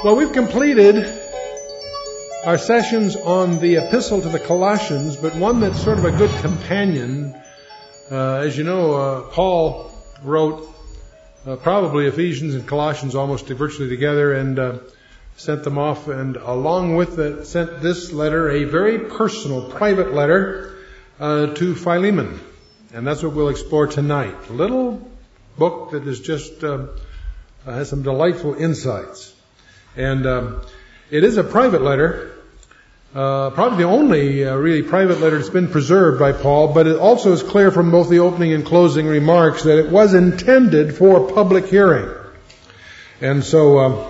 Well, we've completed our sessions on the epistle to the Colossians, but one that's sort of a good companion. As you know, Paul wrote probably Ephesians and Colossians almost virtually together, and sent them off, and along with it sent this letter, a very personal, private letter to Philemon. And that's what we'll explore tonight. A little book that is just has some delightful insights. And it is a private letter, probably the only really private letter that's been preserved by Paul, but it also is clear from both the opening and closing remarks that it was intended for public hearing. And so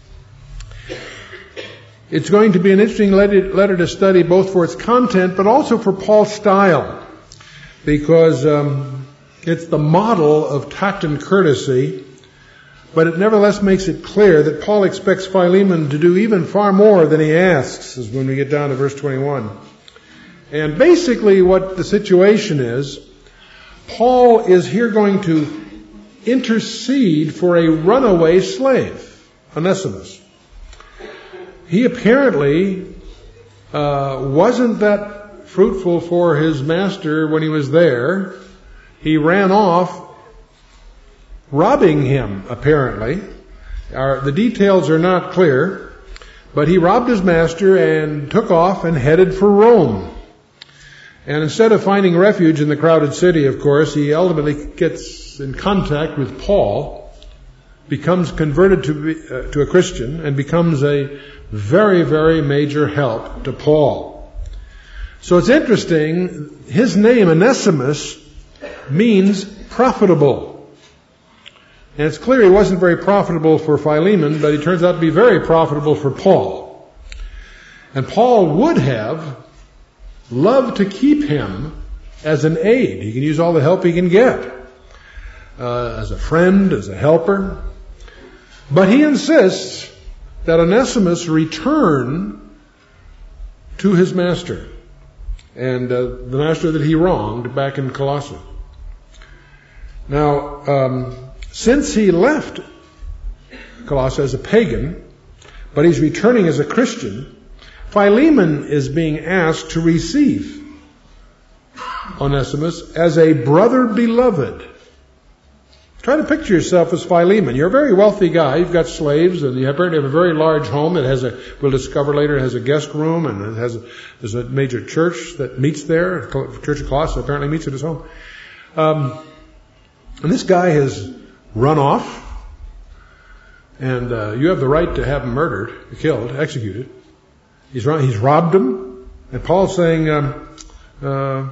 it's going to be an interesting letter to study, both for its content but also for Paul's style, because it's the model of tact and courtesy. But it nevertheless makes it clear that Paul expects Philemon to do even far more than he asks, as when we get down to verse 21. And basically what the situation is, Paul is here going to intercede for a runaway slave, Onesimus. He apparently wasn't that fruitful for his master when he was there. He ran off, robbing him, apparently. The details are not clear, but he robbed his master and took off and headed for Rome. And instead of finding refuge in the crowded city, of course, he ultimately gets in contact with Paul, becomes converted to a Christian, and becomes a very, very major help to Paul. So it's interesting, his name, Onesimus, means profitable. And it's clear he wasn't very profitable for Philemon, but he turns out to be very profitable for Paul. And Paul would have loved to keep him as an aid. He can use all the help he can get, as a friend, as a helper. But he insists that Onesimus return to his master, and the master that he wronged back in Colossae. Now, since he left Colossae as a pagan, but he's returning as a Christian, Philemon is being asked to receive Onesimus as a brother beloved. Try to picture yourself as Philemon. You're a very wealthy guy. You've got slaves, and you apparently have a very large home that has we'll discover later, it has a guest room, and there's a major church that meets there. Church of Colossae apparently meets at his home. And this guy has run off, and you have the right to have him murdered, killed, executed. He's robbed him, and Paul's saying, I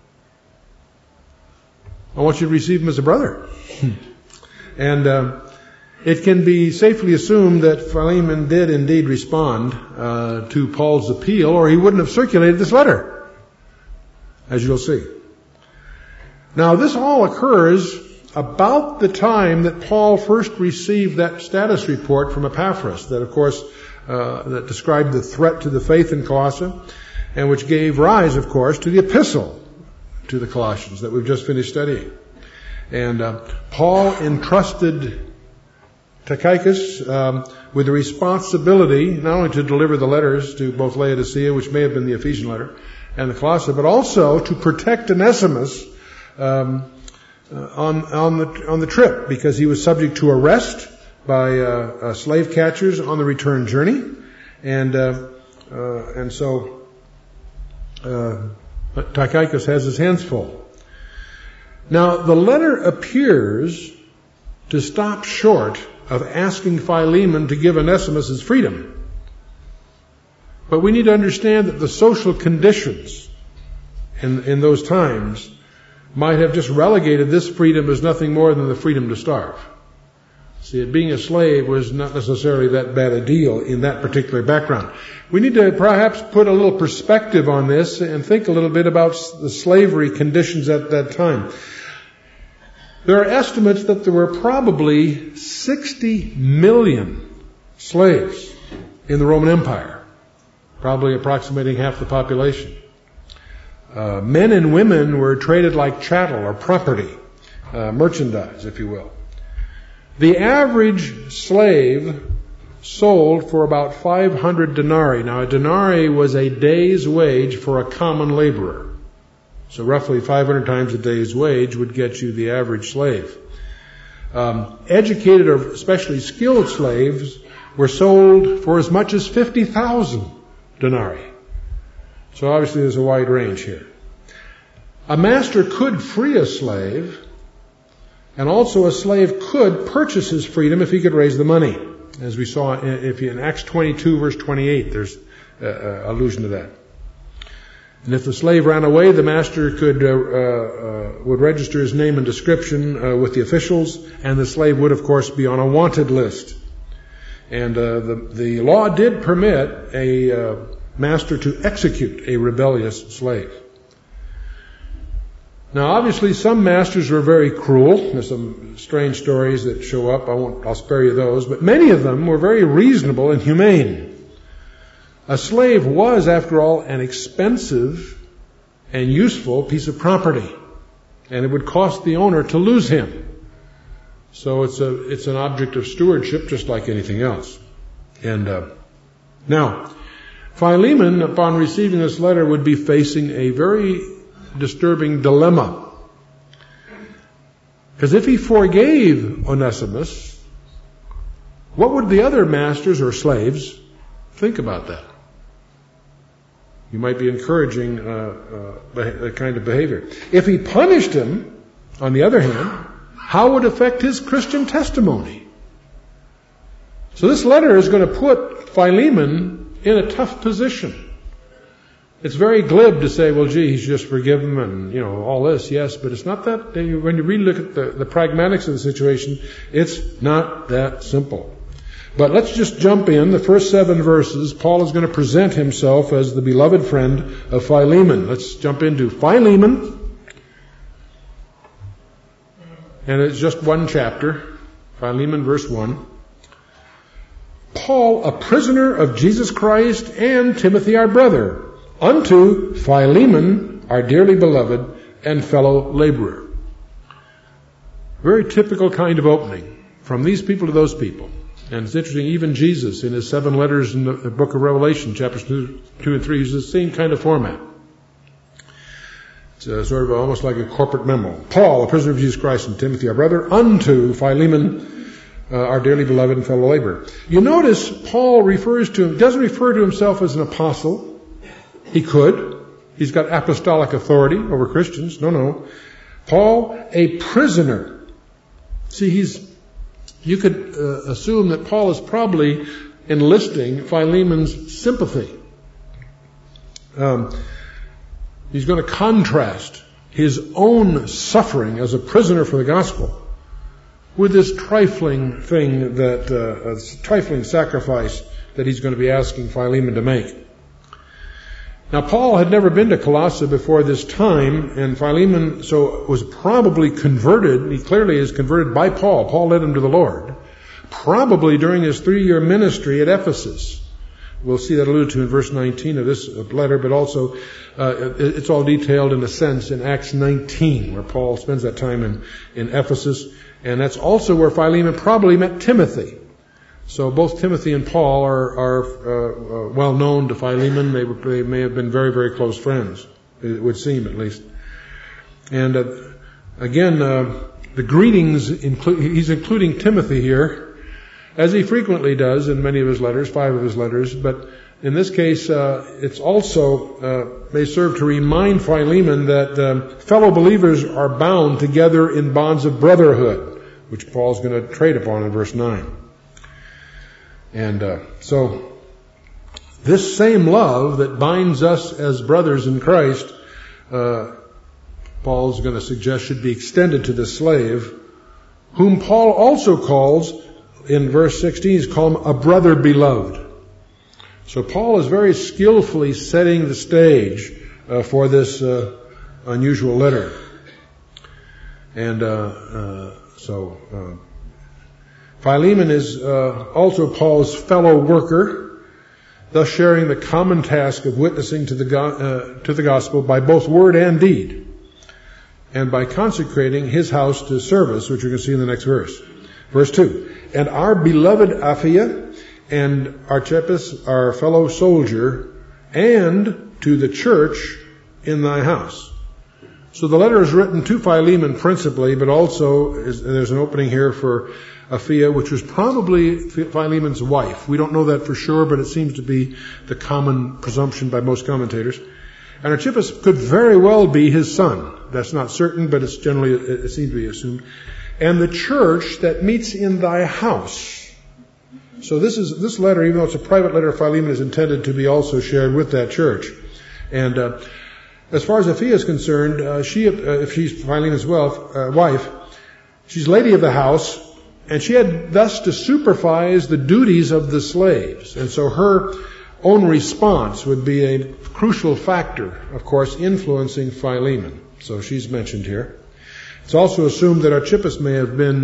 want you to receive him as a brother. And it can be safely assumed that Philemon did indeed respond to Paul's appeal, or he wouldn't have circulated this letter, as you'll see. Now, this all occurs about the time that Paul first received that status report from Epaphras, that of course, that described the threat to the faith in Colossae, and which gave rise, of course, to the epistle to the Colossians that we've just finished studying. And Paul entrusted Tychicus with the responsibility not only to deliver the letters to both Laodicea, which may have been the Ephesian letter, and the Colossae, but also to protect Onesimus on the trip, because he was subject to arrest by slave catchers on the return journey, and so Tychicus has his hands full. Now, the letter appears to stop short of asking Philemon to give Onesimus his freedom, but we need to understand that the social conditions in those times might have just relegated this freedom as nothing more than the freedom to starve. See, being a slave was not necessarily that bad a deal in that particular background. We need to perhaps put a little perspective on this and think a little bit about the slavery conditions at that time. There are estimates that there were probably 60 million slaves in the Roman Empire, probably approximating half the population. Men and women were traded like chattel or property, merchandise, if you will. The average slave sold for about 500 denarii. Now, a denarii was a day's wage for a common laborer. So roughly 500 times a day's wage would get you the average slave. Educated or especially skilled slaves were sold for as much as 50,000 denarii. So obviously there's a wide range here. A master could free a slave, and also a slave could purchase his freedom if he could raise the money. As we saw in Acts 22 verse 28, there's allusion to that. And if the slave ran away, the master would register his name and description with the officials, and the slave would, of course, be on a wanted list. And the law did permit a master to execute a rebellious slave. Now, obviously, some masters were very cruel. There's some strange stories that show up. I'll spare you those. But many of them were very reasonable and humane. A slave was, after all, an expensive and useful piece of property, and it would cost the owner to lose him. So it's an object of stewardship, just like anything else. And now, Philemon, upon receiving this letter, would be facing a very disturbing dilemma. Because if he forgave Onesimus, what would the other masters or slaves think about that? You might be encouraging that kind of behavior. If he punished him, on the other hand, how would it affect his Christian testimony? So this letter is going to put Philemon in a tough position. It's very glib to say, well, gee, he's just forgiven and, all this, yes, but it's not that. When you really look at the pragmatics of the situation, it's not that simple. But let's just jump in. The first 7 verses, Paul is going to present himself as the beloved friend of Philemon. Let's jump into Philemon. And it's just one chapter. Philemon, verse 1. Paul, a prisoner of Jesus Christ, and Timothy, our brother, unto Philemon, our dearly beloved and fellow laborer. Very typical kind of opening. From these people to those people. And it's interesting, even Jesus, in his 7 letters in the book of Revelation, chapters 2 and 3, uses the same kind of format. It's sort of almost like a corporate memo. Paul, a prisoner of Jesus Christ, and Timothy, our brother, unto Philemon, our dearly beloved and fellow laborer. You notice Paul doesn't refer to himself as an apostle. He could. He's got apostolic authority over Christians. No. Paul, a prisoner. See, you could assume that Paul is probably enlisting Philemon's sympathy. He's going to contrast his own suffering as a prisoner for the gospel with this trifling thing trifling sacrifice that he's going to be asking Philemon to make. Now, Paul had never been to Colossae before this time, and Philemon was probably converted. He clearly is converted by Paul. Paul led him to the Lord, probably during his 3-year ministry at Ephesus. We'll see that alluded to in verse 19 of this letter, but also it's all detailed in a sense in Acts 19, where Paul spends that time in Ephesus, and that's also where Philemon probably met Timothy. So both Timothy and Paul are well known to Philemon. They may have been very, very close friends, it would seem at least. And again, the greetings he's including Timothy here, as he frequently does in many of his letters, 5 of his letters. But in this case, it's also may serve to remind Philemon that fellow believers are bound together in bonds of brotherhood, which Paul's going to trade upon in verse 9. And so this same love that binds us as brothers in Christ, Paul's going to suggest should be extended to the slave, whom Paul also calls, in verse 16, he's called him a brother beloved. So Paul is very skillfully setting the stage for this unusual letter. And Philemon is also Paul's fellow worker, thus sharing the common task of witnessing to the gospel by both word and deed, and by consecrating his house to service, which you're going to see in the next verse. Verse 2, and our beloved Apphia and Archippus, our fellow soldier, and to the church in thy house. So the letter is written to Philemon principally, but also there's an opening here for Apphia, which was probably Philemon's wife. We don't know that for sure, but it seems to be the common presumption by most commentators. And Archippus could very well be his son. That's not certain, but it seems to be assumed. And the church that meets in thy house. So this letter, even though it's a private letter of Philemon, is intended to be also shared with that church. And as far as Apphia is concerned, if she's Philemon's wife, she's lady of the house, and she had thus to supervise the duties of the slaves. And so her own response would be a crucial factor, of course, influencing Philemon. So she's mentioned here. It's also assumed that Archippus may have been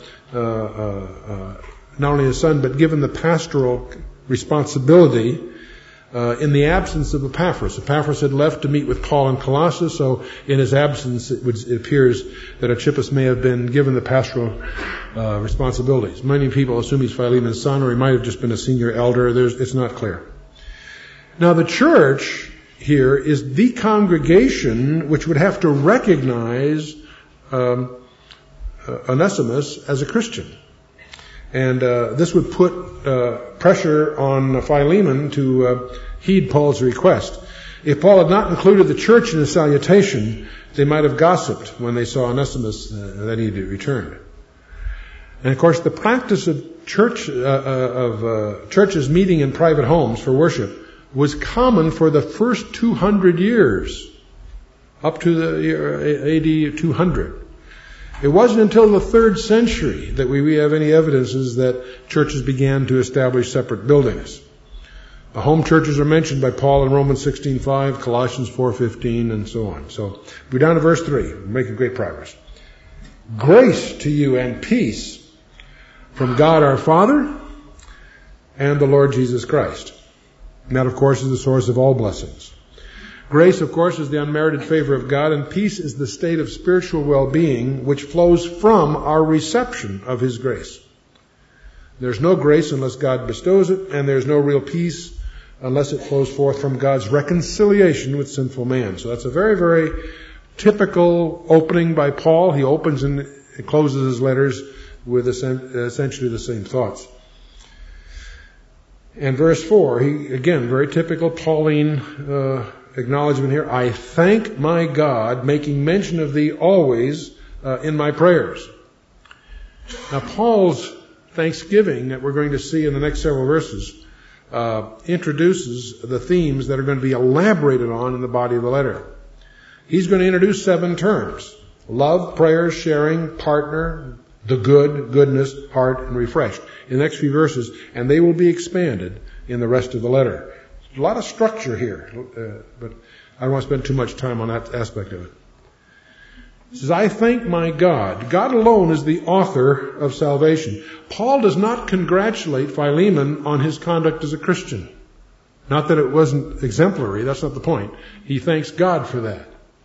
not only his son, but given the pastoral responsibility in the absence of Epaphras. Epaphras had left to meet with Paul in Colossus, so in his absence it appears that Archippus may have been given the pastoral responsibilities. Many people assume he's Philemon's son, or he might have just been a senior elder. It's not clear. Now the church here is the congregation which would have to recognize Onesimus as a Christian. And this would put pressure on Philemon to heed Paul's request. If Paul had not included the church in his salutation, they might have gossiped when they saw Onesimus that he had returned. And of course, the practice of churches meeting in private homes for worship was common for the first 200 years, up to the year AD 200. It wasn't until the 3rd century that we have any evidences that churches began to establish separate buildings. The home churches are mentioned by Paul in Romans 16:5, Colossians 4:15, and so on. So we're down to verse 3. We're making great progress. Grace to you and peace from God our Father and the Lord Jesus Christ. And that, of course, is the source of all blessings. Grace, of course, is the unmerited favor of God, and peace is the state of spiritual well-being which flows from our reception of His grace. There's no grace unless God bestows it, and there's no real peace unless it flows forth from God's reconciliation with sinful man. So that's a very, very typical opening by Paul. He opens and closes his letters with essentially the same thoughts. And verse 4, again, very typical Pauline acknowledgement here. I thank my God, making mention of thee always in my prayers. Now, Paul's thanksgiving that we're going to see in the next several verses introduces the themes that are going to be elaborated on in the body of the letter. He's going to introduce 7 terms: love, prayers, sharing, partner, the good, goodness, heart, and refreshed in the next few verses, and they will be expanded in the rest of the letter. A lot of structure here, but I don't want to spend too much time on that aspect of it. He says, I thank my God. God alone is the author of salvation. Paul does not congratulate Philemon on his conduct as a Christian. Not that it wasn't exemplary, that's not the point. He thanks God for that.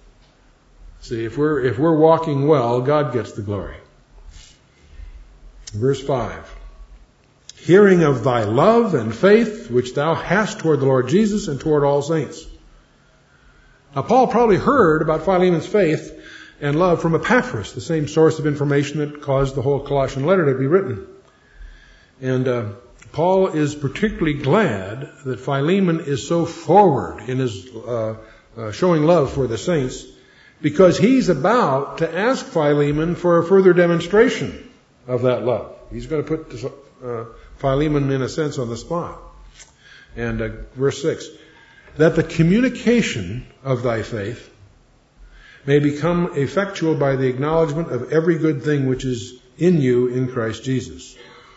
See, if we're walking well, God gets the glory. Verse 5. Hearing of thy love and faith, which thou hast toward the Lord Jesus and toward all saints. Now, Paul probably heard about Philemon's faith and love from Epaphras, the same source of information that caused the whole Colossian letter to be written. And Paul is particularly glad that Philemon is so forward in his showing love for the saints, because he's about to ask Philemon for a further demonstration of that love. He's going to put Philemon, in a sense, on the spot. And verse 6, that the communication of thy faith may become effectual by the acknowledgement of every good thing which is in you in Christ Jesus.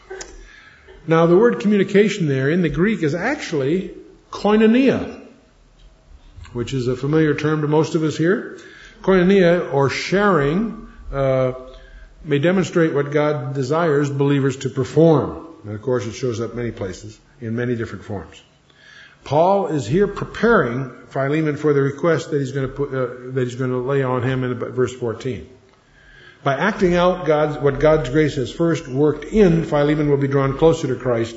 Now, the word communication there in the Greek is actually koinonia, which is a familiar term to most of us here. Koinonia, or sharing, may demonstrate what God desires believers to perform. And of course, it shows up many places in many different forms. Paul is here preparing Philemon for the request that he's going to lay on him in verse 14. By acting out what God's grace has first worked in, Philemon will be drawn closer to Christ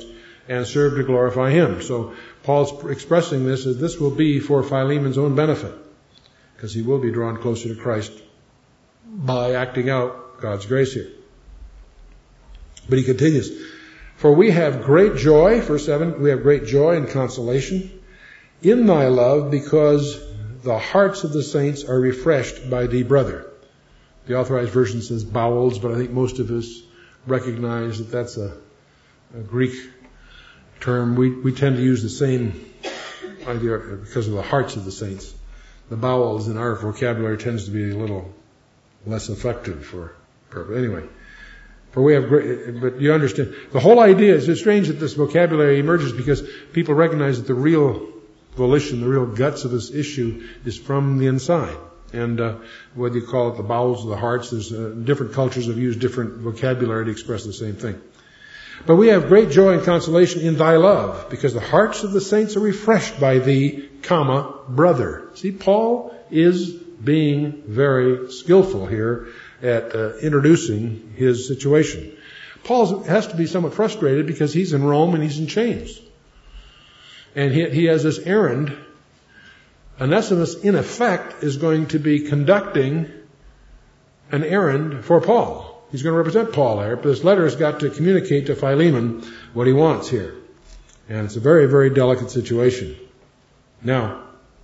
and serve to glorify him. So Paul's expressing this as this will be for Philemon's own benefit, because he will be drawn closer to Christ by acting out God's grace here. But he continues, for we have great joy, verse 7, we have great joy and consolation in thy love, because the hearts of the saints are refreshed by thee, brother. The Authorized Version says bowels, but I think most of us recognize that that's a Greek term. We tend to use the same idea because of the hearts of the saints. The bowels in our vocabulary tends to be a little less effective for purpose. Anyway, for we have great, but you understand, the whole idea is, it's strange that this vocabulary emerges because people recognize that the real volition, the real guts of this issue is from the inside. And whether you call it the bowels or the hearts, there's different cultures have used different vocabulary to express the same thing. But we have great joy and consolation in thy love, because the hearts of the saints are refreshed by thee, brother. See, Paul is being very skillful here at introducing his situation. Paul has to be somewhat frustrated because he's in Rome and he's in chains. And he has this errand. Onesimus, in effect, is going to be conducting an errand for Paul. He's going to represent Paul there, but this letter has got to communicate to Philemon what he wants here. And it's a very, very delicate situation. Now,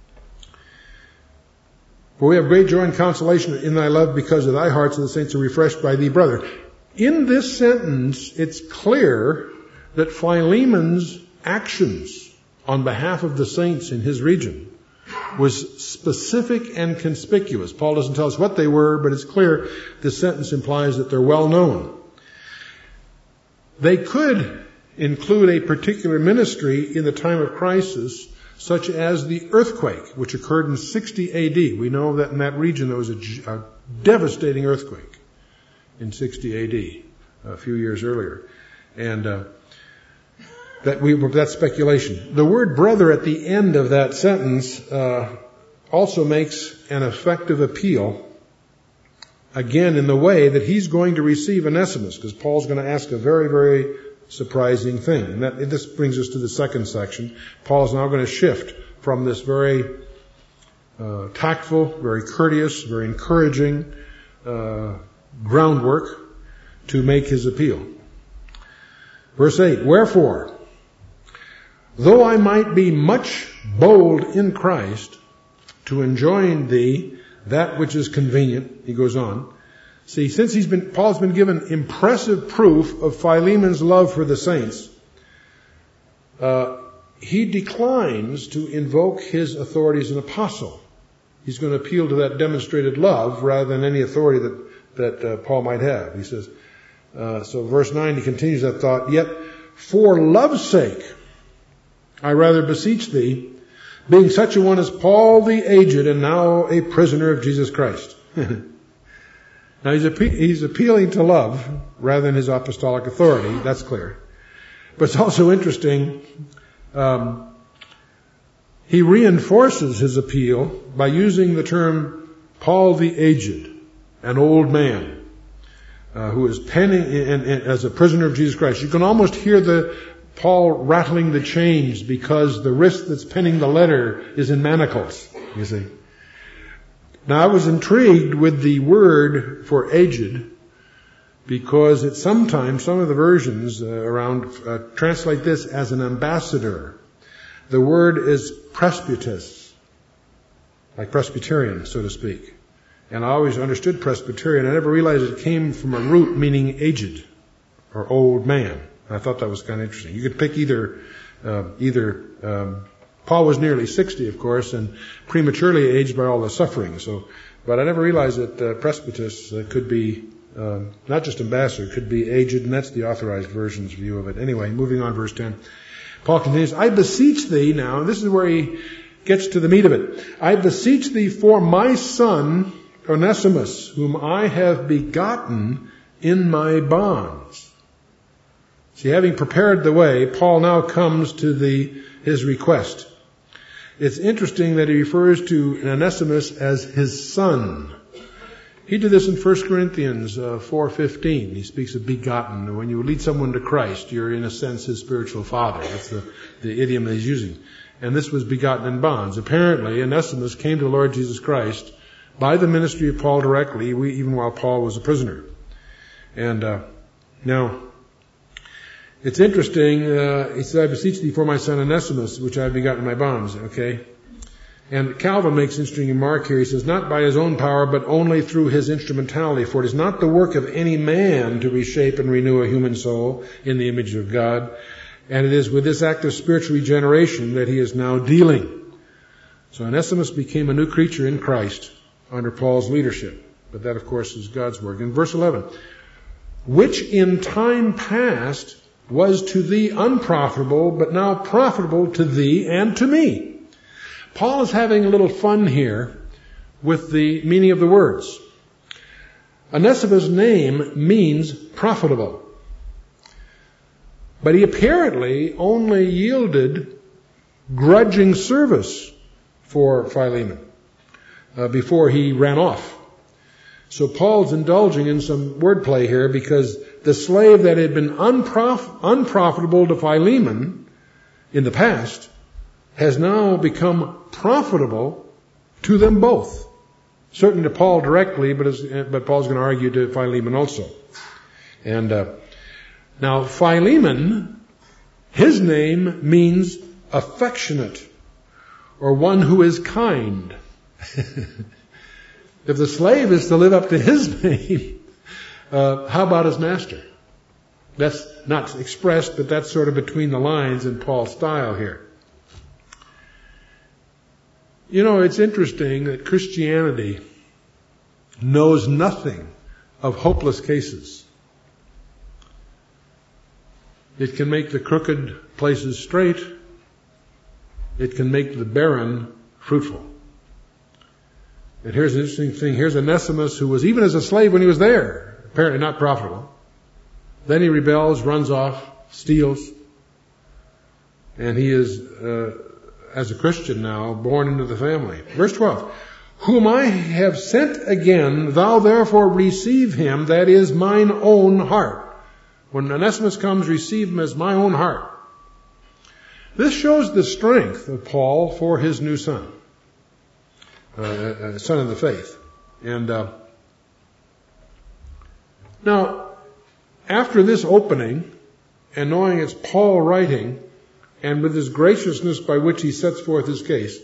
for we have great joy and consolation in thy love, because of thy hearts of the saints are refreshed by thee, brother. In this sentence, it's clear that Philemon's actions on behalf of the saints in his region was specific and conspicuous. Paul doesn't tell us what they were, but it's clear this sentence implies that they're well known. They could include a particular ministry in the time of crisis, such as the earthquake, which occurred in 60 AD. We know that in that region there was a devastating earthquake in 60 AD, a few years earlier. And that's speculation. The word brother at the end of that sentence also makes an effective appeal, again in the way that he's going to receive Onesimus, because Paul's going to ask a very, very surprising thing. And this brings us to the second section. Paul's now going to shift from this very tactful, very courteous, very encouraging groundwork to make his appeal. Verse 8, wherefore, though I might be much bold in Christ to enjoin thee that which is convenient, he goes on. See, since Paul's been given impressive proof of Philemon's love for the saints, he declines to invoke his authority as an apostle. He's going to appeal to that demonstrated love rather than any authority that Paul might have. He says, so verse 9, he continues that thought, yet for love's sake, I rather beseech thee, being such a one as Paul the aged, and now a prisoner of Jesus Christ. Now he's appealing to love rather than his apostolic authority. That's clear. But it's also interesting. He reinforces his appeal by using the term Paul the aged, an old man, who is penning as a prisoner of Jesus Christ. You can almost hear Paul rattling the chains because the wrist that's penning the letter is in manacles, you see. Now, I was intrigued with the word for aged because it's sometimes, some of the versions translate this as an ambassador. The word is presbytus, like Presbyterian, so to speak. And I always understood Presbyterian. I never realized it came from a root meaning aged or old man. I thought that was kind of interesting. You could pick either Paul was nearly 60, of course, and prematurely aged by all the suffering. But I never realized that presbytus could be not just ambassador, could be aged, and that's the Authorized Version's view of it. Anyway, moving on, verse 10. Paul continues, I beseech thee now, and this is where he gets to the meat of it. I beseech thee for my son Onesimus, whom I have begotten in my bonds. See, having prepared the way, Paul now comes to his request. It's interesting that he refers to Onesimus as his son. He did this in 1 Corinthians 4:15. He speaks of begotten. When you lead someone to Christ, you're in a sense his spiritual father. That's the idiom that he's using. And this was begotten in bonds. Apparently, Onesimus came to the Lord Jesus Christ by the ministry of Paul directly, even while Paul was a prisoner. And now, it's interesting. He said, "I beseech thee for my son Onesimus, which I have begotten in my bonds." Okay? And Calvin makes an interesting remark here. He says, "Not by his own power, but only through his instrumentality. For it is not the work of any man to reshape and renew a human soul in the image of God. And it is with this act of spiritual regeneration that he is now dealing." So Onesimus became a new creature in Christ under Paul's leadership. But that, of course, is God's work. In verse 11, "Which in time past was to thee unprofitable, but now profitable to thee and to me." Paul is having a little fun here with the meaning of the words. Onesimus' name means profitable. But he apparently only yielded grudging service for Philemon before he ran off. So Paul's indulging in some wordplay here, because the slave that had been unprofitable to Philemon in the past has now become profitable to them both. Certainly to Paul directly, but Paul's going to argue to Philemon also. And now Philemon, his name means affectionate, or one who is kind. If the slave is to live up to his name, how about his master? That's not expressed, but that's sort of between the lines in Paul's style here. You know, it's interesting that Christianity knows nothing of hopeless cases. It can make the crooked places straight. It can make the barren fruitful. And here's an interesting thing. Here's Onesimus, who was even as a slave when he was there, apparently not profitable. Then he rebels, runs off, steals. And he is, as a Christian now, born into the family. Verse 12. "Whom I have sent again, thou therefore receive him, that is mine own heart." When Onesimus comes, receive him as my own heart. This shows the strength of Paul for his new son. Son of the faith. And now, after this opening, and knowing it's Paul writing, and with his graciousness by which he sets forth his case,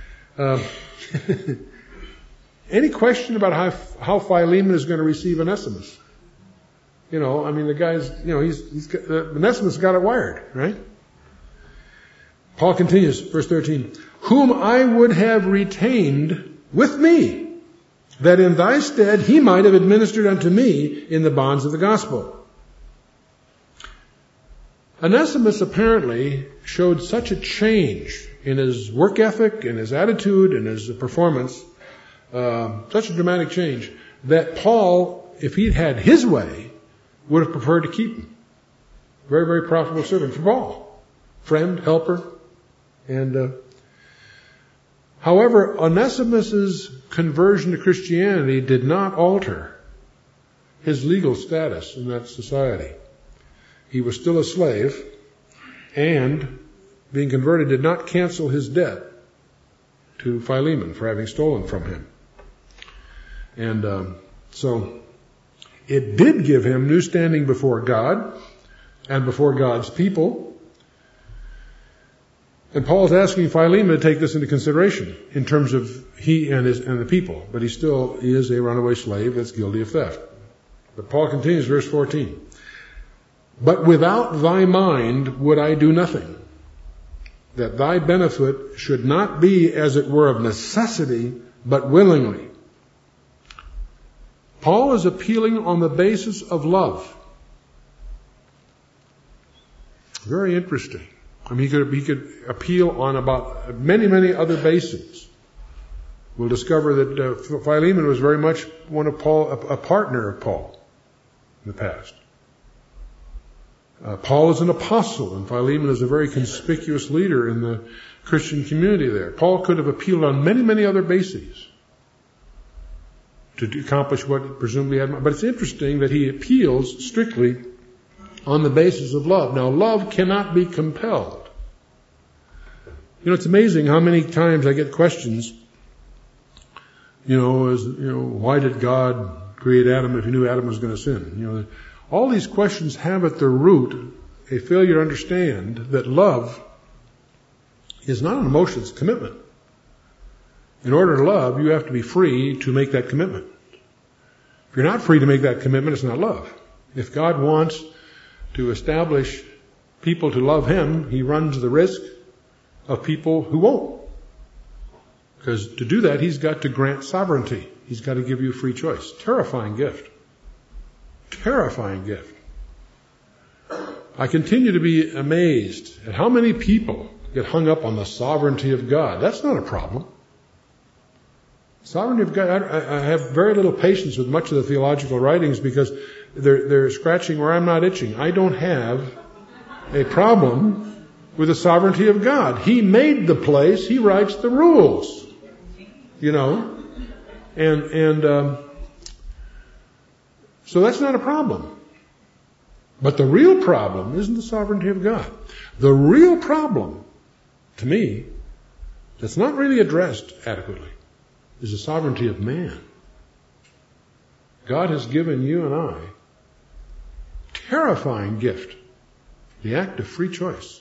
any question about how Philemon is going to receive Onesimus? You know, I mean, the guy's, you know, Onesimus got it wired, right? Paul continues, verse 13, "Whom I would have retained with me, that in thy stead he might have administered unto me in the bonds of the gospel." Onesimus apparently showed such a change in his work ethic, in his attitude, in his performance, such a dramatic change, that Paul, if he'd had his way, would have preferred to keep him. Very, very profitable servant for Paul. Friend, helper. And however, Onesimus' conversion to Christianity did not alter his legal status in that society. He was still a slave, and being converted did not cancel his debt to Philemon for having stolen from him. And so it did give him new standing before God and before God's people. And Paul's asking Philemon to take this into consideration in terms of he and the people. But he is a runaway slave that's guilty of theft. But Paul continues, verse 14. "But without thy mind would I do nothing, that thy benefit should not be as it were of necessity, but willingly." Paul is appealing on the basis of love. Very interesting. I mean, he could appeal on about many, many other bases. We'll discover that Philemon was very much a partner of Paul in the past. Paul is an apostle, and Philemon is a very conspicuous leader in the Christian community there. Paul could have appealed on many, many other bases. to accomplish what he presumably had. But it's interesting that he appeals strictly on the basis of love. Now, love cannot be compelled. It's amazing how many times I get questions, why did God create Adam if he knew Adam was going to sin? All these questions have at their root a failure to understand that love is not an emotion, it's a commitment. In order to love, you have to be free to make that commitment. If you're not free to make that commitment, it's not love. If God wants to establish people to love Him, He runs the risk of people who won't. Because to do that, He's got to grant sovereignty. He's got to give you free choice. Terrifying gift. Terrifying gift. I continue to be amazed at how many people get hung up on the sovereignty of God. That's not a problem. Sovereignty of God, I have very little patience with much of the theological writings because they're scratching where I'm not itching. I don't have a problem with the sovereignty of God. He made the place. He writes the rules. So that's not a problem. But the real problem isn't the sovereignty of God. The real problem, to me, that's not really addressed adequately, is the sovereignty of man. God has given you and I a terrifying gift, the act of free choice.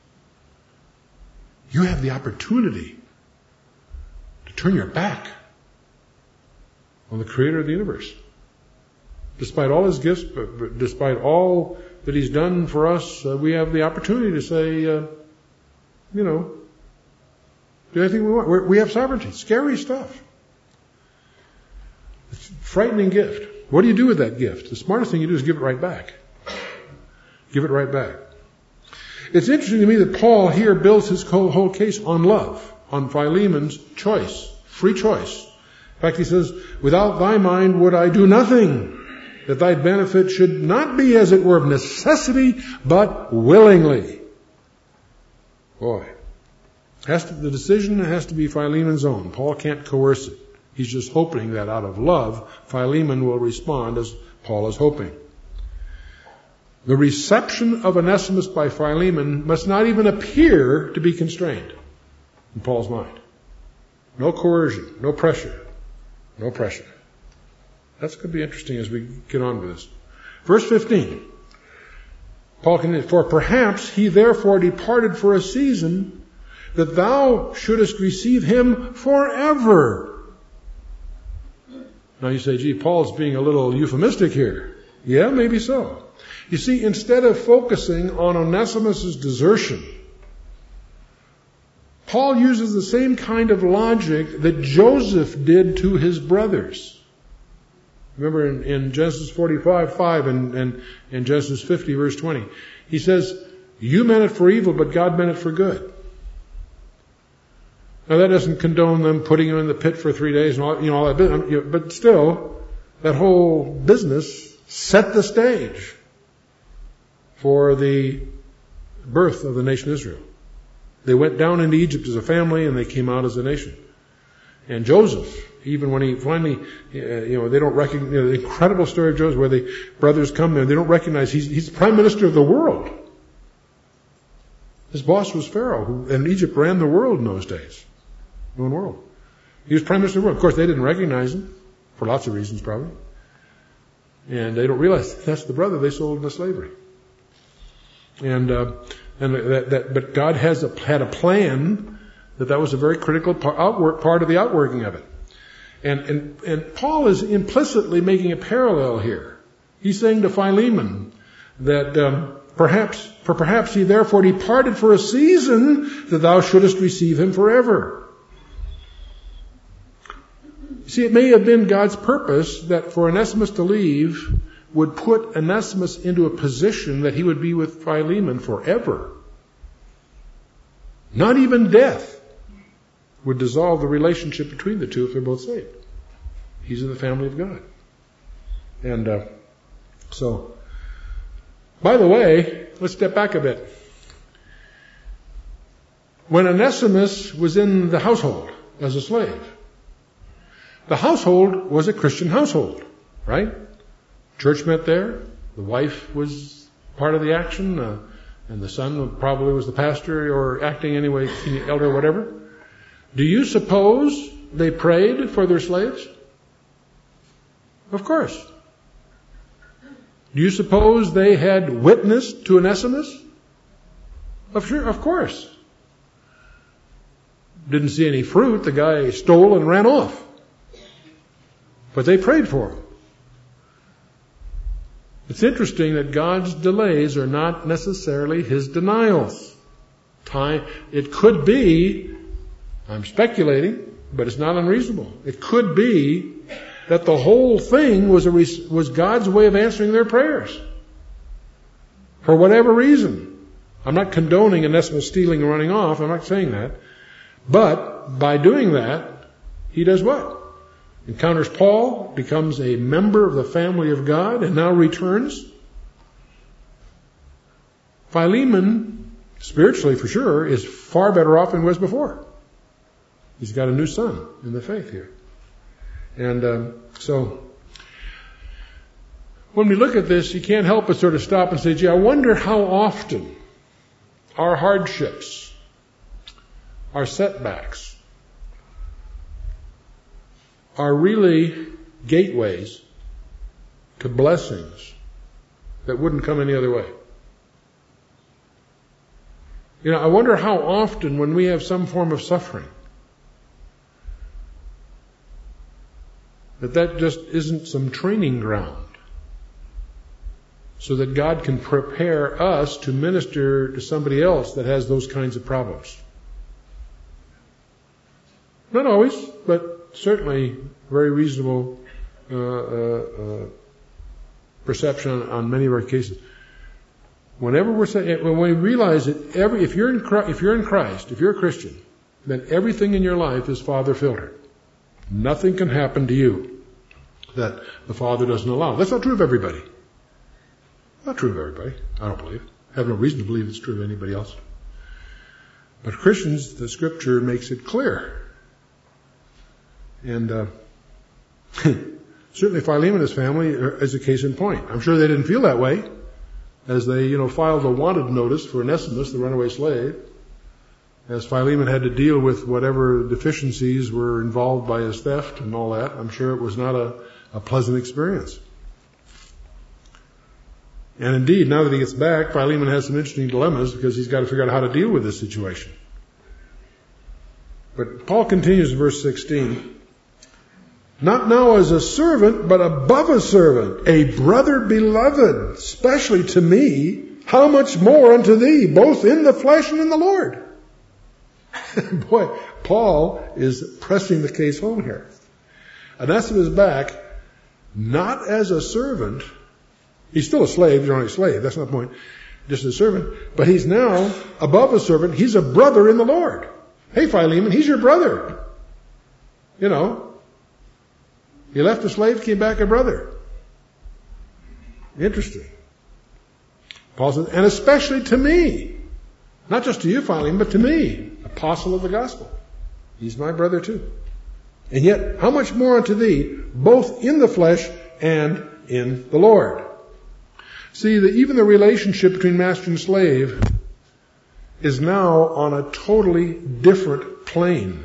You have the opportunity to turn your back on the Creator of the universe. Despite all His gifts, but despite all that He's done for us, we have the opportunity to say, do anything we want. We have sovereignty. Scary stuff. It's a frightening gift. What do you do with that gift? The smartest thing you do is give it right back. Give it right back. It's interesting to me that Paul here builds his whole case on love, on Philemon's choice, free choice. In fact, he says, without thy mind would I do nothing, that thy benefit should not be, as it were, of necessity, but willingly. Boy. The decision has to be Philemon's own. Paul can't coerce it. He's just hoping that out of love, Philemon will respond as Paul is hoping. The reception of Onesimus by Philemon must not even appear to be constrained in Paul's mind. No coercion, no pressure, no pressure. That's going to be interesting as we get on with this. Verse 15. Paul continues, for perhaps he therefore departed for a season, that thou shouldest receive him forever. Now you say, gee, Paul's being a little euphemistic here. Yeah, maybe so. You see, instead of focusing on Onesimus' desertion, Paul uses the same kind of logic that Joseph did to his brothers. Remember in Genesis 45:5 and in Genesis 50, verse 20, he says, you meant it for evil, but God meant it for good. Now that doesn't condone them putting him in the pit for 3 days and all that, but still, that whole business set the stage for the birth of the nation Israel. They went down into Egypt as a family and they came out as a nation. And Joseph, even when he finally, they don't recognize, the incredible story of Joseph where the brothers come there, they don't recognize he's the prime minister of the world. His boss was Pharaoh, and Egypt ran the world in those days. Known world. He was prime minister of the world. Of course, they didn't recognize him, for lots of reasons probably. And they don't realize that's the brother they sold into slavery. But God had a plan that was a very critical part of the outworking of it. And Paul is implicitly making a parallel here. He's saying to Philemon that perhaps he therefore departed for a season, that thou shouldest receive him forever. See, it may have been God's purpose that for Onesimus to leave would put Onesimus into a position that he would be with Philemon forever. Not even death would dissolve the relationship between the two if they're both saved. He's in the family of God. And so, by the way, let's step back a bit. When Onesimus was in the household as a slave, The household was a Christian household, right? Church met there. The wife was part of the action, and the son probably was the pastor or acting anyway, elder or whatever. Do you suppose they prayed for their slaves? Of course. Do you suppose they had witnessed to Onesimus? Of course. Didn't see any fruit. The guy stole and ran off. But they prayed for him. It's interesting that God's delays are not necessarily His denials. It could be, I'm speculating, but it's not unreasonable. It could be that the whole thing was God's way of answering their prayers. For whatever reason. I'm not condoning Onesimus stealing and running off. I'm not saying that. But by doing that, he does what? Encounters Paul, becomes a member of the family of God, and now returns. Philemon, spiritually for sure, is far better off than he was before. He's got a new son in the faith here. And so, when we look at this, you can't help but sort of stop and say, gee, I wonder how often our hardships, our setbacks, are really gateways to blessings that wouldn't come any other way. You know, I wonder how often when we have some form of suffering, that just isn't some training ground so that God can prepare us to minister to somebody else that has those kinds of problems. Not always, but certainly very reasonable perception on many of our cases. Whenever when we realize that if you're in Christ, if you're a Christian, then everything in your life is Father filtered. Nothing can happen to you that the Father doesn't allow. That's not true of everybody. Not true of everybody. I don't believe. I have no reason to believe it's true of anybody else. But Christians, the Scripture makes it clear. And certainly Philemon and his family is a case in point. I'm sure they didn't feel that way as they, filed a wanted notice for Onesimus, the runaway slave, as Philemon had to deal with whatever deficiencies were involved by his theft and all that. I'm sure it was not a pleasant experience. And indeed, now that he gets back, Philemon has some interesting dilemmas because he's got to figure out how to deal with this situation. But Paul continues in verse 16. Not now as a servant, but above a servant, a brother beloved, especially to me, how much more unto thee, both in the flesh and in the Lord. Boy, Paul is pressing the case home here. Onesimus is back, not as a servant. He's still a slave, he's only a slave, that's not the point. Just a servant. But he's now above a servant, he's a brother in the Lord. Hey Philemon, he's your brother. He left a slave, came back a brother. Interesting. Paul says, and especially to me. Not just to you, Philemon, but to me, apostle of the gospel. He's my brother too. And yet, how much more unto thee, both in the flesh and in the Lord. See, even the relationship between master and slave is now on a totally different plane.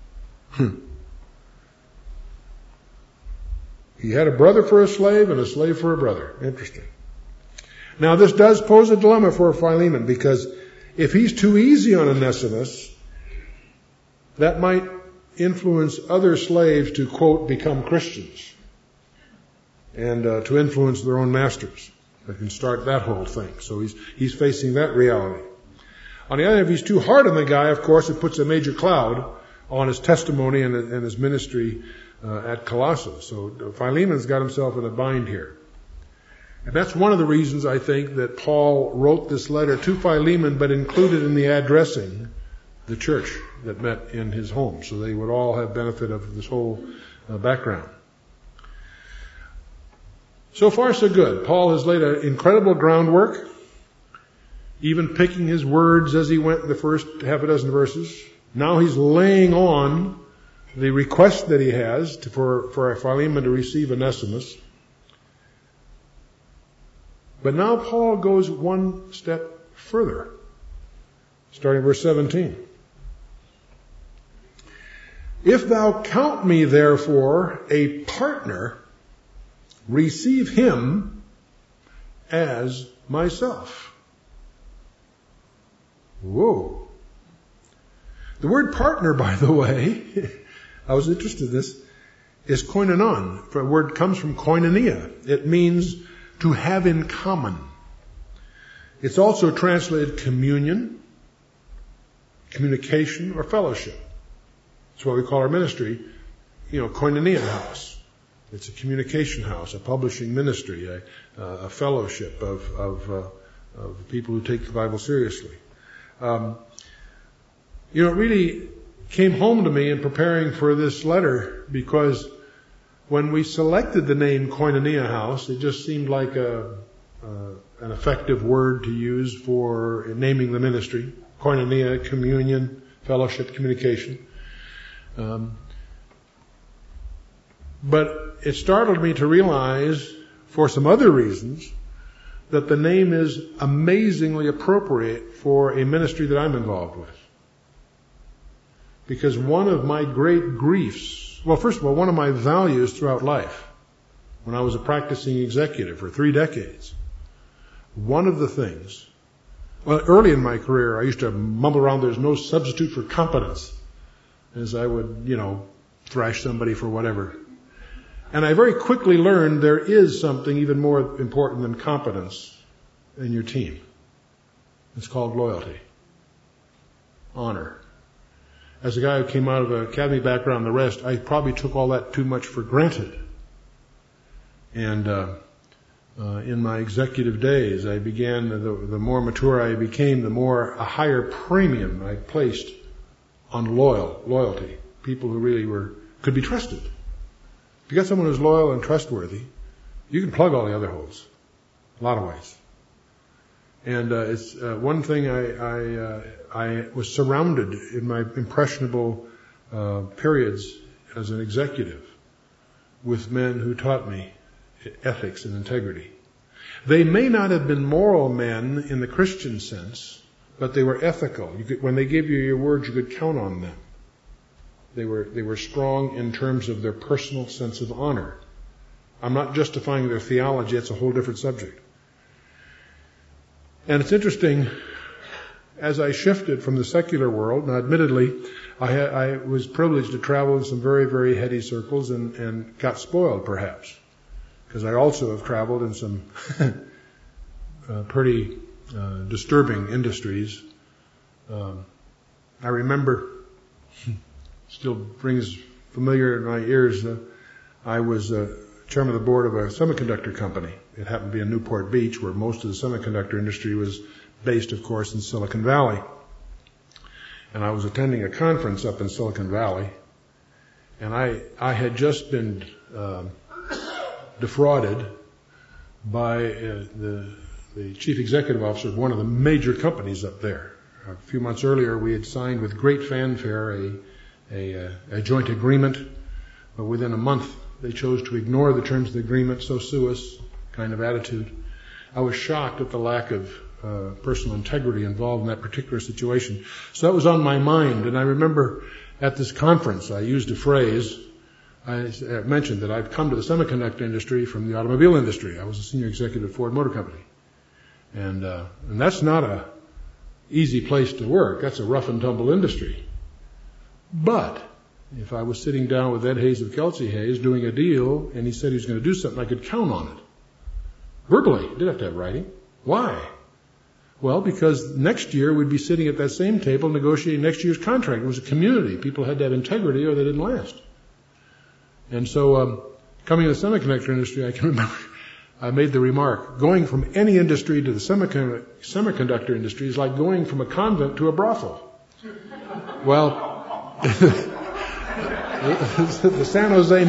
He had a brother for a slave and a slave for a brother. Interesting. Now this does pose a dilemma for Philemon, because if he's too easy on Onesimus, that might influence other slaves to, quote, become Christians and to influence their own masters. That can start that whole thing. So he's facing that reality. On the other hand, if he's too hard on the guy, of course, it puts a major cloud on his testimony and his ministry at Colossus. So Philemon's got himself in a bind here. And that's one of the reasons I think that Paul wrote this letter to Philemon, but included in the addressing the church that met in his home, so they would all have benefit of this whole background. So far, so good. Paul has laid an incredible groundwork, even picking his words as he went in the first half a dozen verses. Now he's laying on the request that he has for Philemon to receive Onesimus. But now Paul goes one step further, starting verse 17. If thou count me therefore a partner, receive him as myself. Whoa. The word partner, by the way, I was interested in this, is koinonon. The word comes from koinonia. It means to have in common. It's also translated communion, communication, or fellowship. That's why we call our ministry, koinonia house. It's a communication house, a publishing ministry, a fellowship of people who take the Bible seriously. It really came home to me in preparing for this letter, because when we selected the name Koinonia House, it just seemed like an effective word to use for naming the ministry. Koinonia, communion, fellowship, communication. But it startled me to realize, for some other reasons, that the name is amazingly appropriate for a ministry that I'm involved with. Because one of my great griefs, well, first of all, one of my values throughout life, when I was a practicing executive for 3 decades, one of the things, well, early in my career, I used to mumble around, there's no substitute for competence, as I would, thrash somebody for whatever. And I very quickly learned there is something even more important than competence in your team. It's called loyalty, honor. As a guy who came out of an academy background and the rest, I probably took all that too much for granted. And in my executive days, I began, the more mature I became, the more a higher premium I placed on loyalty. People who really could be trusted. If you got someone who's loyal and trustworthy, you can plug all the other holes. A lot of ways. And it's one thing I was surrounded in my impressionable periods as an executive with men who taught me ethics and integrity. They may not have been moral men in the Christian sense, but they were ethical. When they gave you your word, you could count on them. They were strong in terms of their personal sense of honor. I'm not justifying their theology. That's a whole different subject. And it's interesting, as I shifted from the secular world, now admittedly, I was privileged to travel in some very, very heady circles and got spoiled, perhaps, because I also have traveled in some pretty disturbing industries. I remember, still brings familiar in my ears, I was chairman of the board of a semiconductor company. It happened to be in Newport Beach, where most of the semiconductor industry was based, of course, in Silicon Valley. And I was attending a conference up in Silicon Valley, and I had just been defrauded by the chief executive officer of one of the major companies up there. A few months earlier, we had signed with great fanfare a joint agreement, but within a month, they chose to ignore the terms of the agreement, so sue us kind of attitude. I was shocked at the lack of personal integrity involved in that particular situation. So that was on my mind. And I remember at this conference, I used a phrase. I mentioned that I've come to the semiconductor industry from the automobile industry. I was a senior executive at Ford Motor Company. And that's not a easy place to work. That's a rough and tumble industry. But if I was sitting down with Ed Hayes of Kelsey Hayes doing a deal and he said he was going to do something, I could count on it. Verbally. Did have to have writing. Why? Well, because next year we'd be sitting at that same table negotiating next year's contract. It was a community. People had to have integrity or they didn't last. And so, coming to the semiconductor industry, I can remember I made the remark, going from any industry to the semiconductor industry is like going from a convent to a brothel. Well, the San Jose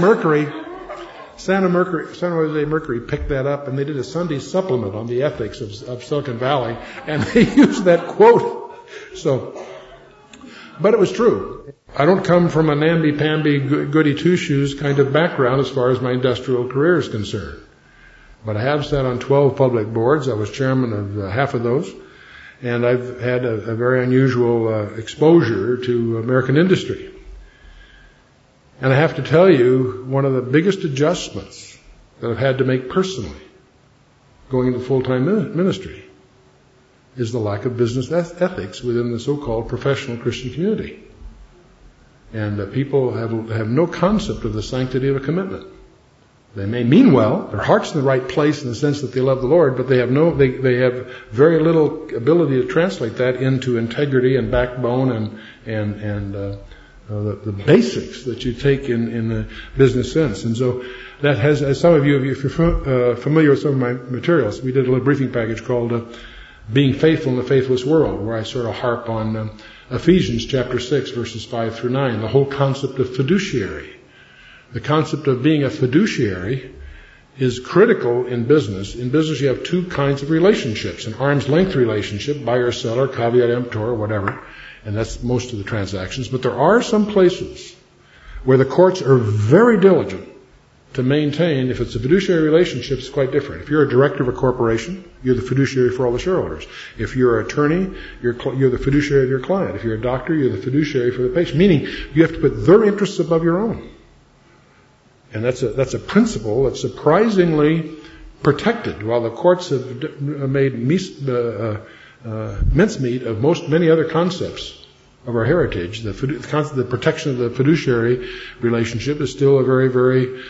Mercury picked that up, and they did a Sunday supplement on the ethics of Silicon Valley, and they used that quote. So But it was true. I don't come from a namby-pamby, goody-two-shoes kind of background as far as my industrial career is concerned. But I have sat on 12 public boards. I was chairman of half of those. And I've had a very unusual exposure to American industry. And I have to tell you, one of the biggest adjustments that I've had to make personally going into full-time ministry is the lack of business ethics within the so-called professional Christian community. And people have no concept of the sanctity of a commitment. They may mean well, their heart's in the right place in the sense that they love the Lord, but they have very little ability to translate that into integrity and backbone and the basics that you take in the business sense. And so that has, as some of you, if you're familiar with some of my materials, we did a little briefing package called Being Faithful in a Faithless World, where I sort of harp on Ephesians chapter 6, verses 5 through 9, the whole concept of fiduciary. The concept of being a fiduciary is critical in business. In business, you have two kinds of relationships: an arm's length relationship, buyer-seller, caveat emptor, whatever, and that's most of the transactions. But there are some places where the courts are very diligent to maintain, if it's a fiduciary relationship, it's quite different. If you're a director of a corporation, you're the fiduciary for all the shareholders. If you're an attorney, you're the fiduciary of your client. If you're a doctor, you're the fiduciary for the patient. Meaning, you have to put their interests above your own. And that's a principle that's surprisingly protected, while the courts have made mincemeat of many other concepts of our heritage. The protection of the fiduciary relationship is still a very, very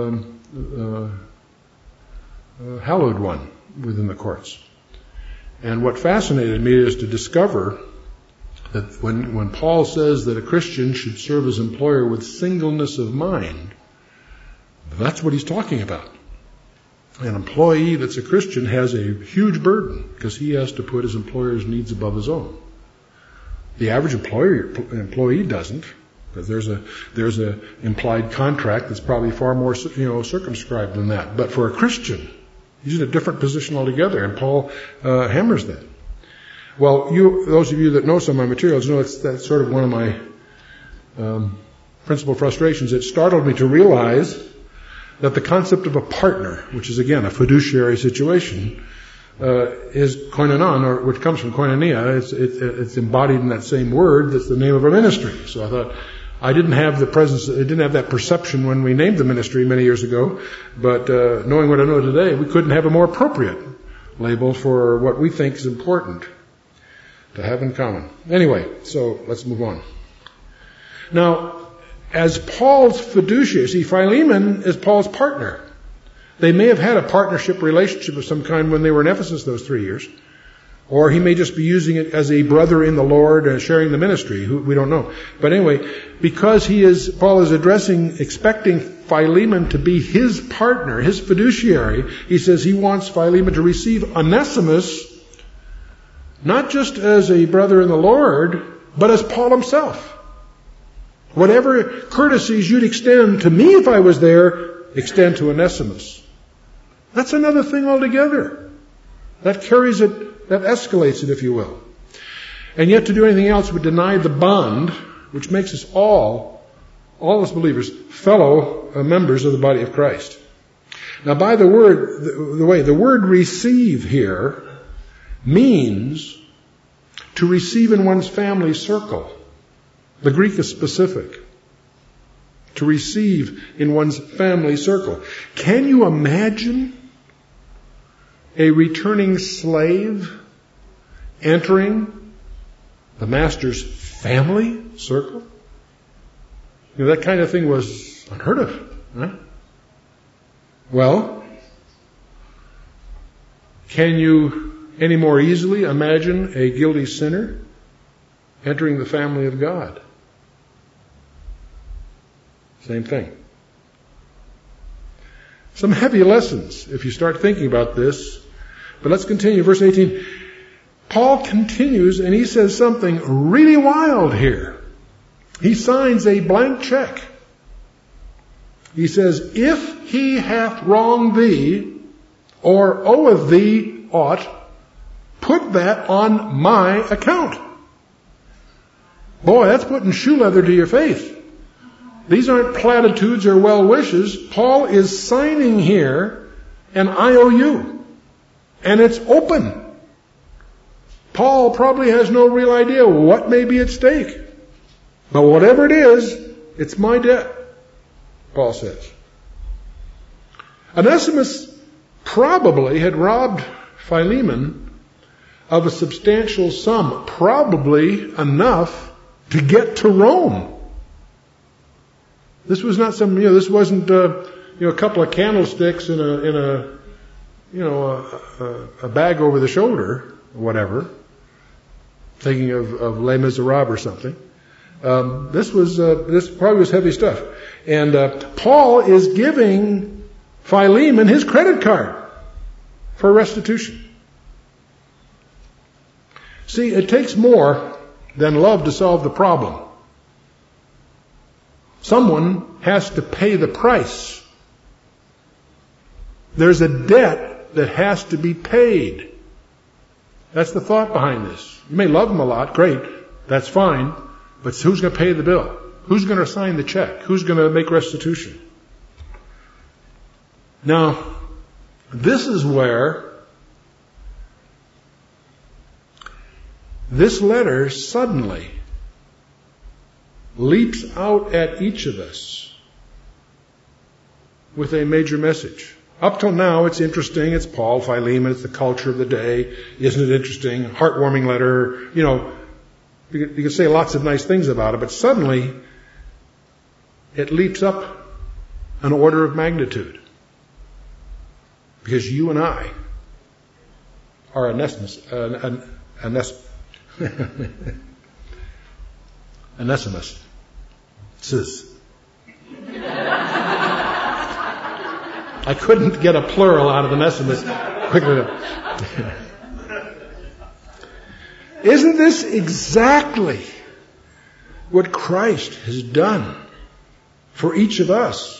hallowed one within the courts. And what fascinated me is to discover that when Paul says that a Christian should serve his employer with singleness of mind, that's what he's talking about. An employee that's a Christian has a huge burden because he has to put his employer's needs above his own. The average employee doesn't, because there's a implied contract that's probably far more circumscribed than that. But for a Christian, he's in a different position altogether, and Paul hammers that. Well, those of you that know some of my materials know that's sort of one of my principal frustrations. It startled me to realize that the concept of a partner, which is again a fiduciary situation, is koinonon, or which comes from koinonia. It's embodied in that same word. That's the name of our ministry. So I thought I didn't have that perception when we named the ministry many years ago. But knowing what I know today, we couldn't have a more appropriate label for what we think is important to have in common. Anyway, so let's move on. Now, as Paul's fiduciary, see, Philemon is Paul's partner. They may have had a partnership relationship of some kind when they were in Ephesus those 3 years. Or he may just be using it as a brother in the Lord and sharing the ministry. We don't know. But anyway, because Paul is expecting Philemon to be his partner, his fiduciary, he says he wants Philemon to receive Onesimus, not just as a brother in the Lord, but as Paul himself. Whatever courtesies you'd extend to me if I was there, extend to Onesimus. That's another thing altogether. That carries it, that escalates it, if you will. And yet to do anything else would deny the bond, which makes us all us believers, fellow members of the body of Christ. Now by the word receive here means to receive in one's family circle. The Greek is specific. To receive in one's family circle. Can you imagine a returning slave entering the master's family circle? That kind of thing was unheard of. Right? Well, can you any more easily imagine a guilty sinner entering the family of God? Same thing. Some heavy lessons if you start thinking about this. But let's continue. Verse 18. Paul continues and he says something really wild here. He signs a blank check. He says, if he hath wronged thee, or oweth thee aught, put that on my account. Boy, that's putting shoe leather to your faith. These aren't platitudes or well wishes. Paul is signing here an IOU. And it's open. Paul probably has no real idea what may be at stake. But whatever it is, it's my debt, Paul says. Onesimus probably had robbed Philemon of a substantial sum, probably enough to get to Rome. This was not some, this wasn't, a couple of candlesticks in a bag over the shoulder, or whatever. Thinking of Les Miserables or something. This probably was heavy stuff. And Paul is giving Philemon his credit card for restitution. See, it takes more than love to solve the problem. Someone has to pay the price. There's a debt that has to be paid. That's the thought behind this. You may love him a lot, great, that's fine, but who's going to pay the bill? Who's going to sign the check? Who's going to make restitution? Now, this is where this letter suddenly leaps out at each of us with a major message. Up till now, it's interesting. It's Paul, Philemon. It's the culture of the day. Isn't it interesting? Heartwarming letter. You can say lots of nice things about it, but suddenly it leaps up an order of magnitude. Because you and I are Onesimus. I couldn't get a plural out of Onesimus quickly enough. Isn't this exactly what Christ has done for each of us?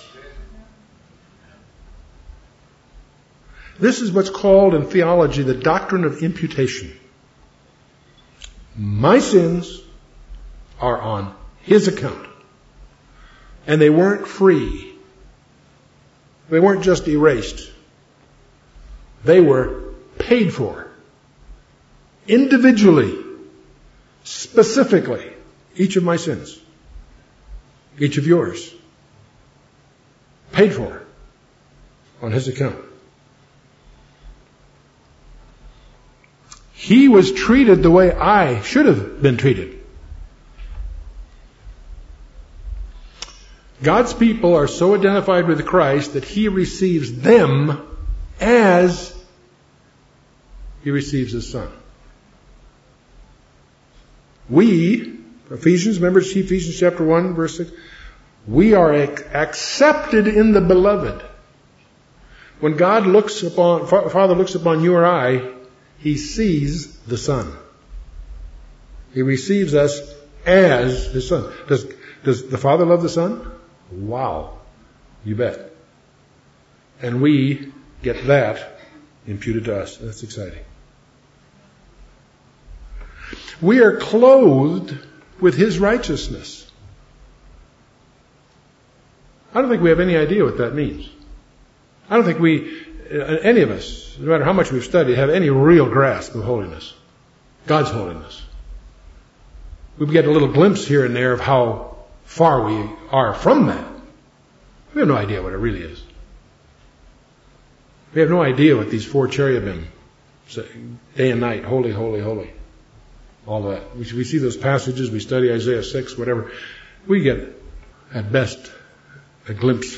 This is what's called in theology the doctrine of imputation. My sins are on His account. And they weren't free. They weren't just erased. They were paid for. Individually. Specifically. Each of my sins. Each of yours. Paid for. On His account. He was treated the way I should have been treated. God's people are so identified with Christ that He receives them as He receives His Son. We, remember Ephesians chapter 1, verse 6? We are accepted in the beloved. When God Father looks upon you or I, He sees the Son. He receives us as His Son. Does the Father love the Son? Wow. You bet. And we get that imputed to us. That's exciting. We are clothed with His righteousness. I don't think we have any idea what that means. I don't think any of us, no matter how much we've studied, have any real grasp of holiness. God's holiness. We get a little glimpse here and there of how far we are from that. We have no idea what it really is. We have no idea what these four cherubim say, day and night, holy, holy, holy. All that. We see those passages, we study Isaiah 6, whatever. We get, at best, a glimpse.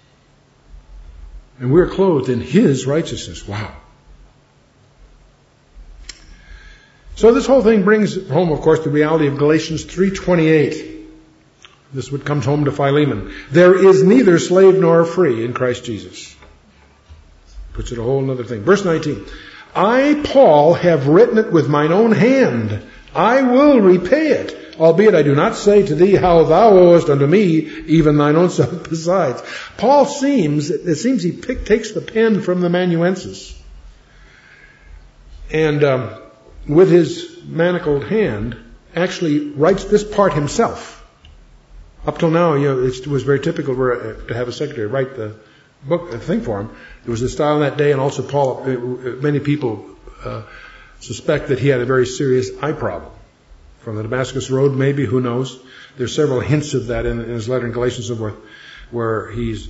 And we're clothed in His righteousness. Wow. So this whole thing brings home, of course, the reality of Galatians 3:28. This is what comes home to Philemon. There is neither slave nor free in Christ Jesus. Puts it a whole other thing. Verse 19. I, Paul, have written it with mine own hand. I will repay it, albeit I do not say to thee how thou owest unto me, even thine own self besides. Paul seems he takes the pen from the amanuensis. And with his manacled hand, actually writes this part himself. Up till now, it was very typical to have a secretary write the thing for him. It was the style in that day, and also Paul, many people suspect that he had a very serious eye problem. From the Damascus Road, maybe, who knows? There's several hints of that in his letter in Galatians and so forth, where he's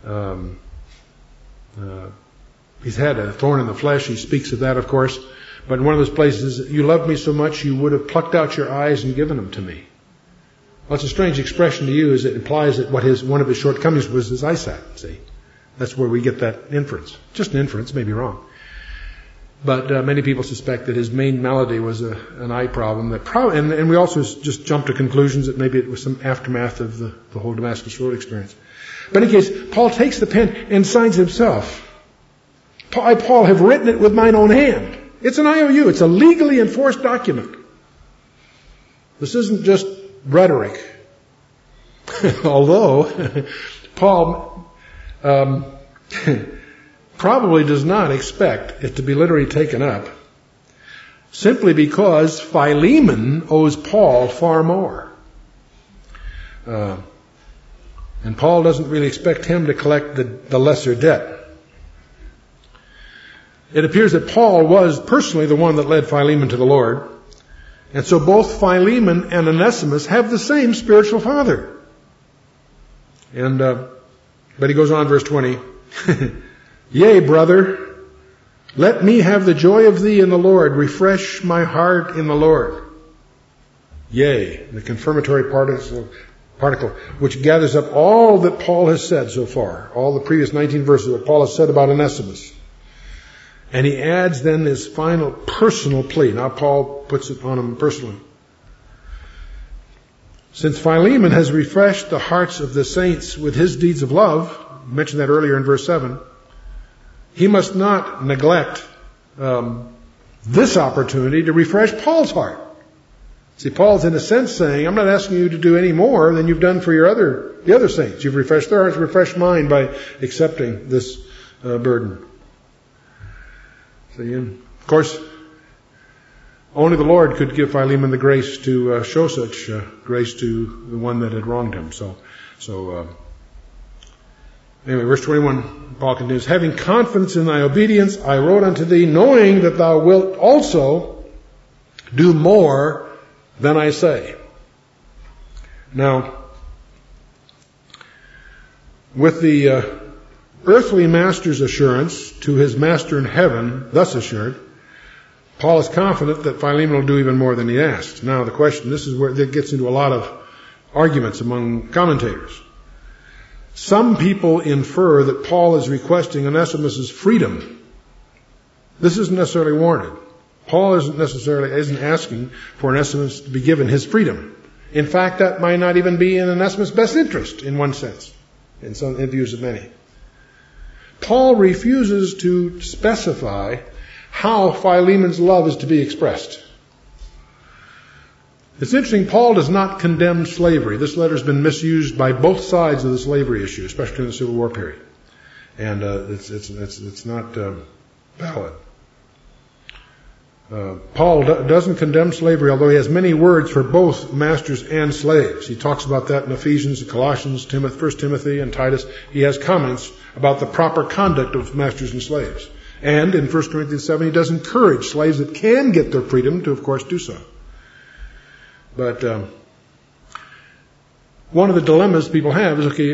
had a thorn in the flesh. He speaks of that, of course. But in one of those places, you loved me so much, you would have plucked out your eyes and given them to me. Well, it's a strange expression to use. It implies that one of his shortcomings was his eyesight, see? That's where we get that inference. Just an inference, maybe wrong. But many people suspect that his main malady was an eye problem. And we also just jump to conclusions that maybe it was some aftermath of the whole Damascus Road experience. But in any case, Paul takes the pen and signs himself. I, Paul, have written it with mine own hand. It's an IOU. It's a legally enforced document. This isn't just rhetoric. Although Paul probably does not expect it to be literally taken up, simply because Philemon owes Paul far more. And Paul doesn't really expect him to collect the lesser debt. It appears that Paul was personally the one that led Philemon to the Lord. And so both Philemon and Onesimus have the same spiritual father. But he goes on, verse 20. Yea, brother, let me have the joy of thee in the Lord. Refresh my heart in the Lord. Yea, the confirmatory particle, which gathers up all that Paul has said so far, all the previous 19 verses that Paul has said about Onesimus. And he adds then this final personal plea. Now Paul puts it on him personally. Since Philemon has refreshed the hearts of the saints with his deeds of love, I mentioned that earlier in verse 7, he must not neglect this opportunity to refresh Paul's heart. See, Paul's in a sense saying, I'm not asking you to do any more than you've done for the other saints. You've refreshed their hearts, refreshed mine by accepting this burden. See, and of course, only the Lord could give Philemon the grace to show such grace to the one that had wronged him. Anyway, verse 21, Paul continues, having confidence in thy obedience, I wrote unto thee, knowing that thou wilt also do more than I say. Now, with the earthly master's assurance to his master in heaven, thus assured, Paul is confident that Philemon will do even more than he asked. Now the question, this is where it gets into a lot of arguments among commentators. Some people infer that Paul is requesting Onesimus' freedom. This isn't necessarily warranted. Paul isn't asking for Onesimus to be given his freedom. In fact, that might not even be in Onesimus' best interest, in one sense, in views of many. Paul refuses to specify how Philemon's love is to be expressed. It's interesting, Paul does not condemn slavery. This letter has been misused by both sides of the slavery issue, especially in the Civil War period. And it's not valid. Paul doesn't condemn slavery, although he has many words for both masters and slaves. He talks about that in Ephesians, Colossians, 1 Timothy, and Titus. He has comments about the proper conduct of masters and slaves. And in 1 Corinthians 7, he does encourage slaves that can get their freedom to, of course, do so. But one of the dilemmas people have is, okay,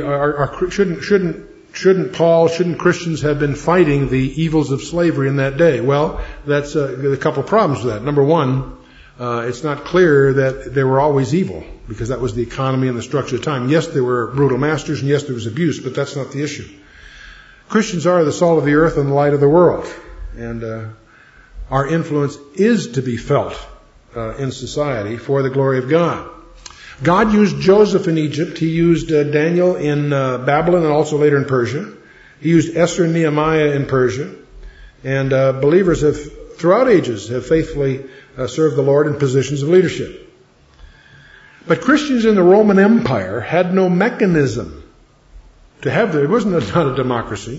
shouldn't Christians have been fighting the evils of slavery in that day? Well, that's a couple of problems with that. Number one, it's not clear that they were always evil, because that was the economy and the structure of the time. Yes, there were brutal masters, and yes, there was abuse, but that's not the issue. Christians are the salt of the earth and the light of the world, and our influence is to be felt in society for the glory of God. God used Joseph in Egypt. He used Daniel in Babylon and also later in Persia. He used Esther and Nehemiah in Persia. And believers throughout ages have faithfully served the Lord in positions of leadership. But Christians in the Roman Empire had no mechanism to have it wasn't not a democracy.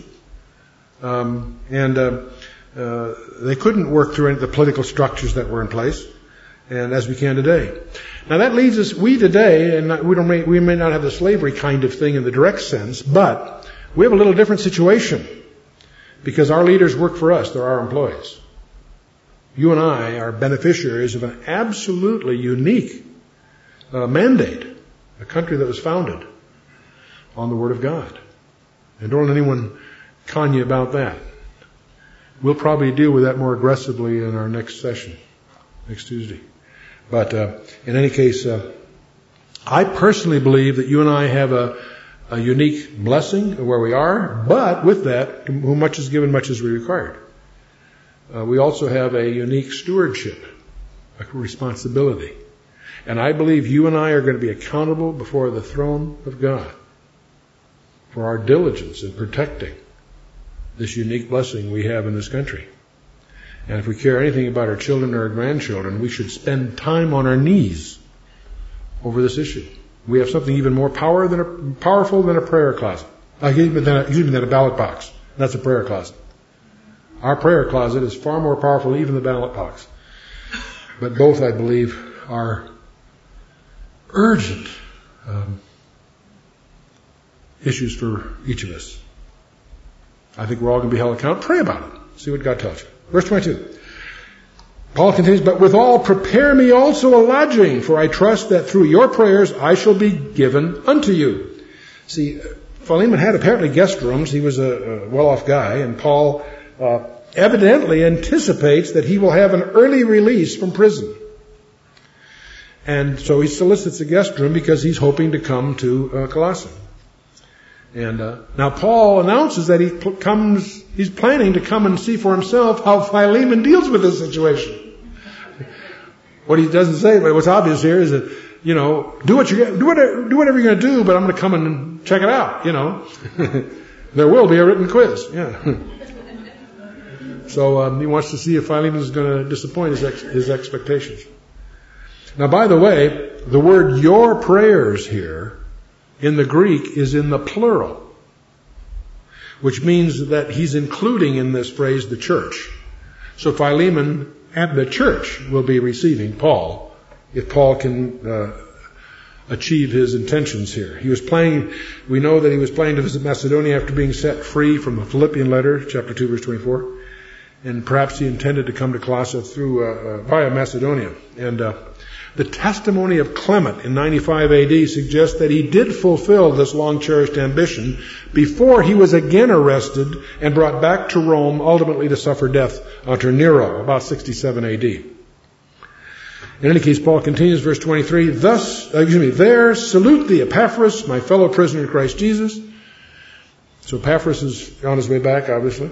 They couldn't work through any of the political structures that were in place. and as we can today. Now that leads us, we today, and we may not have the slavery kind of thing in the direct sense, but we have a little different situation because our leaders work for us. They're our employees. You and I are beneficiaries of an absolutely unique mandate, a country that was founded on the Word of God. And don't let anyone con you about that. We'll probably deal with that more aggressively in our next session, next Tuesday. But in any case, I personally believe that you and I have a unique blessing where we are, but with that, to whom much is given, much is required. We also have a unique stewardship, a responsibility. And I believe you and I are going to be accountable before the throne of God for our diligence in protecting this unique blessing we have in this country. And if we care anything about our children or our grandchildren, we should spend time on our knees over this issue. We have something even more powerful than a prayer closet. Than a ballot box. That's a prayer closet. Our prayer closet is far more powerful than even the ballot box. But both, I believe, are urgent issues for each of us. I think we're all going to be held accountable. Pray about it. See what God tells you. Verse 22. Paul continues, but withal prepare me also a lodging, for I trust that through your prayers I shall be given unto you. See, Philemon had apparently guest rooms. He was a well-off guy, and Paul evidently anticipates that he will have an early release from prison. And so he solicits a guest room because he's hoping to come to Colossae. And now Paul announces that he's planning to come and see for himself how Philemon deals with this situation. What he doesn't say, but what's obvious here is that, do whatever you're going to do, but I'm going to come and check it out, There will be a written quiz, yeah. So he wants to see if Philemon is going to disappoint his expectations. Now, by the way, the word your prayers here in the Greek is in the plural, which means that he's including in this phrase the church. So Philemon and the church will be receiving Paul if Paul can achieve his intentions here. We know that he was planning to visit Macedonia after being set free from the Philippian letter, chapter 2, verse 24. And perhaps he intended to come to Colossae via Macedonia. And the testimony of Clement in 95 AD suggests that he did fulfill this long-cherished ambition before he was again arrested and brought back to Rome, ultimately to suffer death under Nero, about 67 AD. In any case, Paul continues, verse 23, there salute thee, Epaphras, my fellow prisoner in Christ Jesus. So Epaphras is on his way back, obviously.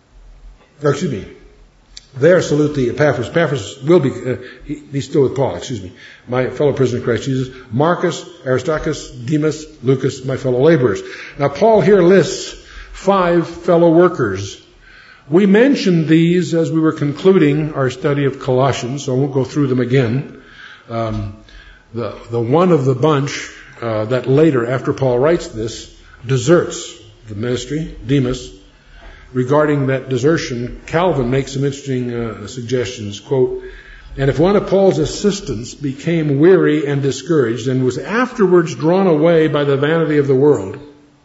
There salute thee, Epaphras. Epaphras will be, he's still with Paul, my fellow prisoner in Christ Jesus. Marcus, Aristarchus, Demas, Lucas, my fellow laborers. Now Paul here lists 5 fellow workers. We mentioned these as we were concluding our study of Colossians, so I won't go through them again. The one of the bunch that later, after Paul writes this, deserts the ministry, Demas. Regarding that desertion, Calvin makes some interesting suggestions. Quote, and if one of Paul's assistants became weary and discouraged and was afterwards drawn away by the vanity of the world,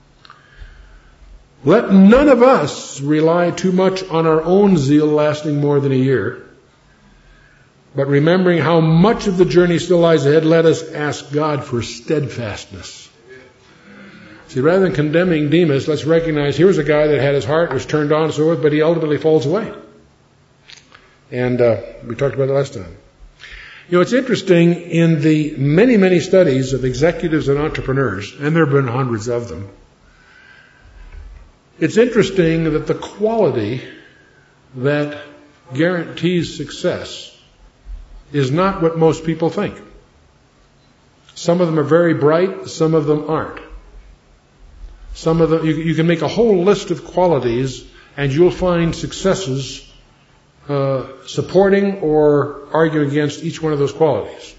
let none of us rely too much on our own zeal lasting more than a year, but remembering how much of the journey still lies ahead, let us ask God for steadfastness. See, rather than condemning Demas, let's recognize here was a guy that had his heart, was turned on and so forth, but he ultimately falls away. And we talked about it last time. It's interesting in the many, many studies of executives and entrepreneurs, and there have been hundreds of them, it's interesting that the quality that guarantees success is not what most people think. Some of them are very bright, some of them aren't. Some of them, you can make a whole list of qualities and you'll find successes supporting or arguing against each one of those qualities.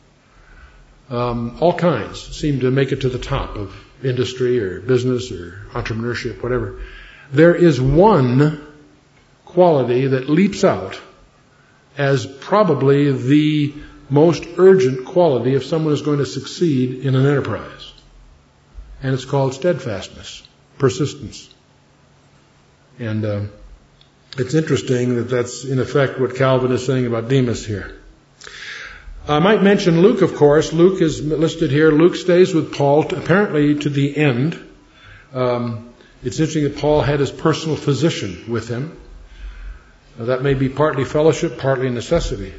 All kinds seem to make it to the top of industry or business or entrepreneurship, whatever. There is one quality that leaps out as probably the most urgent quality if someone is going to succeed in an enterprise. And it's called steadfastness, persistence. And it's interesting that that's in effect what Calvin is saying about Demas here. I might mention Luke, of course. Luke is listed here. Luke stays with Paul apparently to the end. It's interesting that Paul had his personal physician with him. That may be partly fellowship, partly necessity.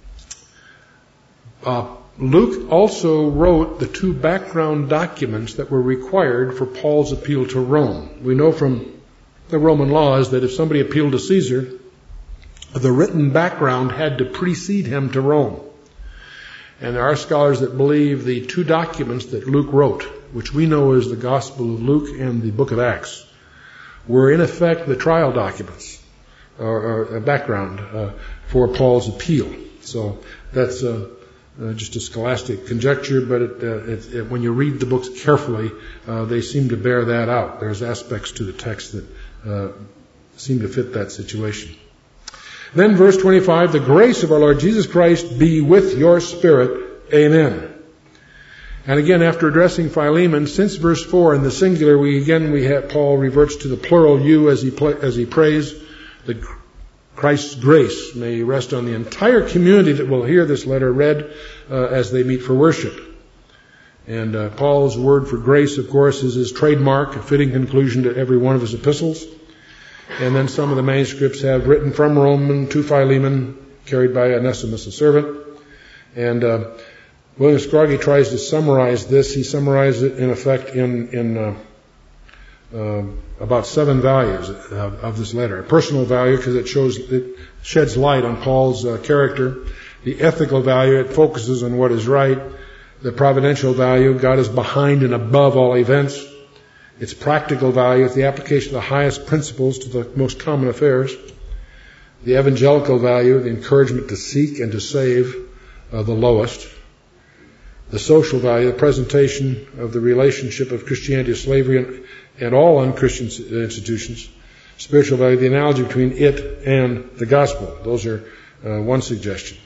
Luke also wrote the 2 background documents that were required for Paul's appeal to Rome. We know from the Roman laws that if somebody appealed to Caesar, the written background had to precede him to Rome. And there are scholars that believe the 2 documents that Luke wrote, which we know as the Gospel of Luke and the Book of Acts, were in effect the trial documents, or a background for Paul's appeal. So that's just a scholastic conjecture, but when you read the books carefully, they seem to bear that out. There's aspects to the text that seem to fit that situation. Then verse 25, the grace of our Lord Jesus Christ be with your spirit. Amen. And again, after addressing Philemon, since verse 4 in the singular, Paul reverts to the plural you as he prays that Christ's grace may rest on the entire community that will hear this letter read as they meet for worship. And Paul's word for grace, of course, is his trademark, a fitting conclusion to every one of his epistles. And then some of the manuscripts have written from Rome to Philemon, carried by Onesimus, a servant. And William Scroggie tries to summarize this. He summarized it, in effect, in about 7 values of this letter. A personal value, because it sheds light on Paul's character. The ethical value, it focuses on what is right. The providential value, God is behind and above all events. Its practical value is the application of the highest principles to the most common affairs. The evangelical value, the encouragement to seek and to save the lowest. The social value, the presentation of the relationship of Christianity to slavery and all unchristian institutions. Spiritual value, the analogy between it and the gospel. Those are one suggestion.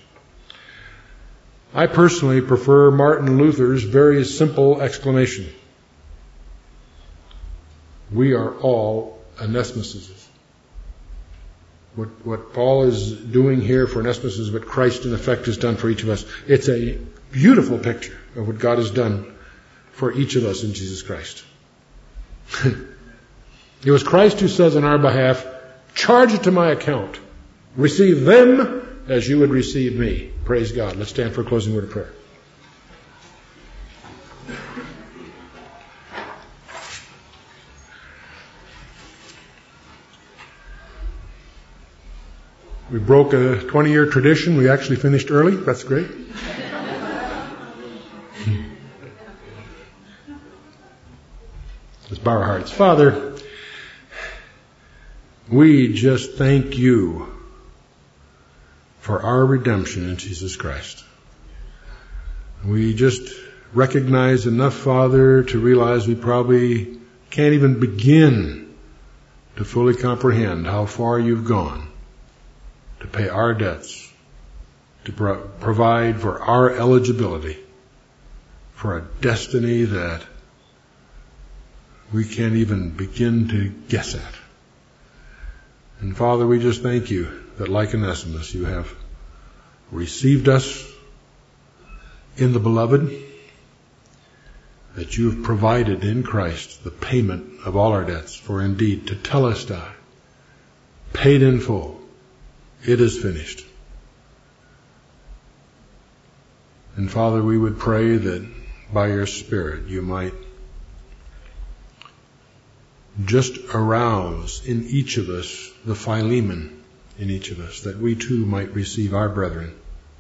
I personally prefer Martin Luther's very simple exclamation. We are all Onesimuses. What Paul is doing here for Onesimus is what Christ in effect has done for each of us. It's a beautiful picture of what God has done for each of us in Jesus Christ. It was Christ who says on our behalf, charge it to my account. Receive them as you would receive me. Praise God. Let's stand for a closing word of prayer. We broke a 20-year tradition. We actually finished early. That's great. Let's bow our hearts. Father, we just thank you for our redemption in Jesus Christ. We just recognize enough, Father, to realize we probably can't even begin to fully comprehend how far you've gone to pay our debts, to provide for our eligibility for a destiny that we can't even begin to guess at. And Father, we just thank you that like Onesimus, you have received us in the beloved, that you have provided in Christ the payment of all our debts, for indeed, tetelestai, paid in full. It is finished. And Father, we would pray that by your Spirit you might just arouse in each of us the Philemon in each of us, that we too might receive our brethren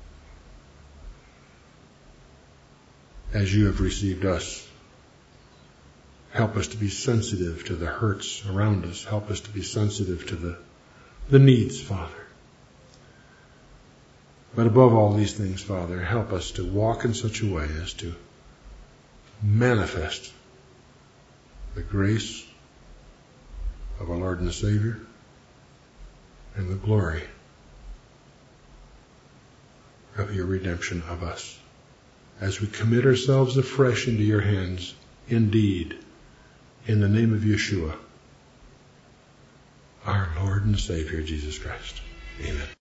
as you have received us. Help us to be sensitive to the hurts around us. Help us to be sensitive to the needs, Father. But above all these things, Father, help us to walk in such a way as to manifest the grace of our Lord and Savior and the glory of your redemption of us, as we commit ourselves afresh into your hands, indeed, in the name of Yeshua, our Lord and Savior, Jesus Christ. Amen.